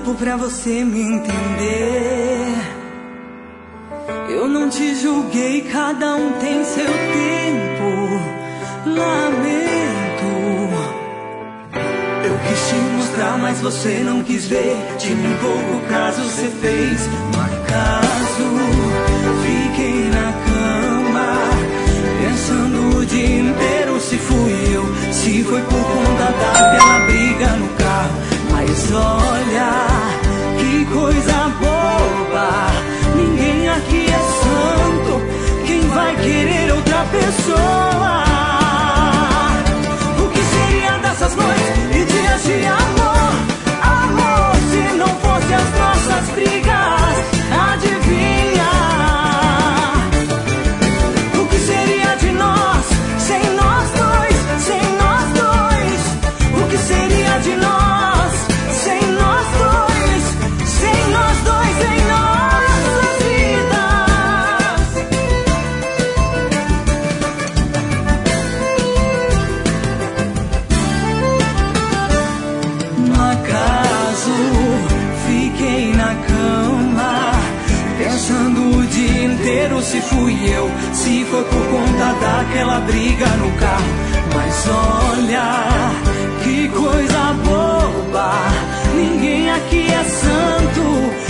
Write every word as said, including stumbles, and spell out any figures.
tempo pra você me entender. Eu não te julguei, cada um tem seu tempo. Lamento. Eu quis te mostrar, mas você não quis ver. De mim pouco caso você fez. No acaso, fiquei na cama pensando o dia inteiro se fui eu, se foi por conta daquela briga no carro. Mas olha, que coisa boba, ninguém aqui é santo. Quem vai querer outra pessoa? O que seria dessas noites e dias de amor? Amor, se não fosse as nossas brigas, adivinha? O que seria de nós sem nós dois, sem nós dois? O que seria de nós sem nós dois, sem nós dois em nossas vidas? No acaso, fiquei na cama pensando o dia inteiro se fui eu, se foi por conta daquela briga no carro. Mas olha, que coisa boba, ninguém aqui é santo.